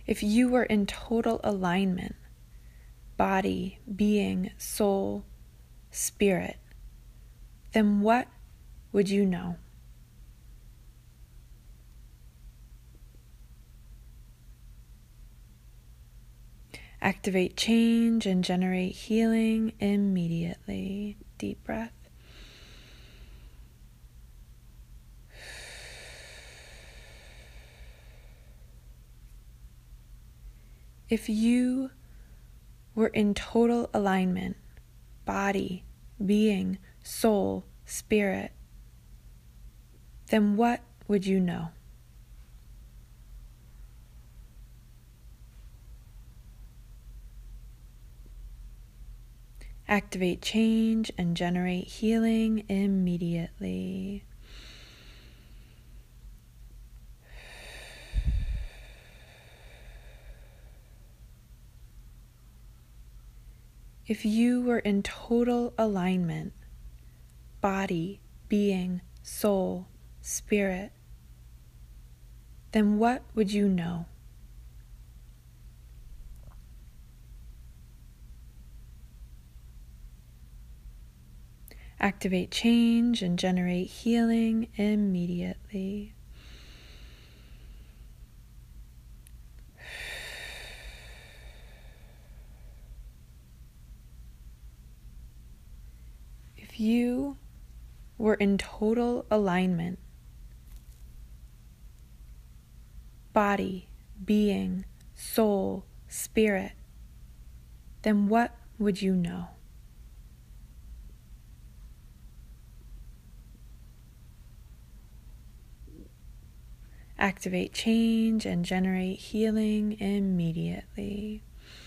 If you were in total alignment, body, being, soul, spirit, then what would you know? Activate change and generate healing immediately. Deep breath. If you were in total alignment, body, being, soul, spirit, then what would you know? Activate change and generate healing immediately. If you were in total alignment, body, being, soul, spirit, then what would you know? Activate change and generate healing immediately. If you were in total alignment, body, being, soul, spirit, then what would you know? Activate change and generate healing immediately.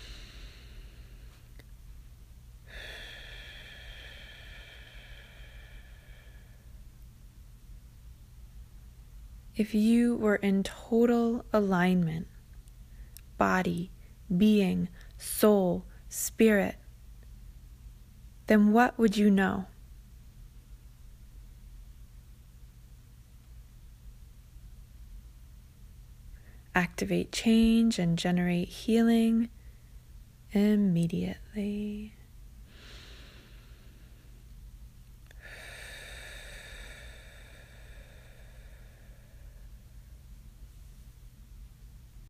If you were in total alignment, body, being, soul, spirit, then what would you know? Activate change and generate healing immediately.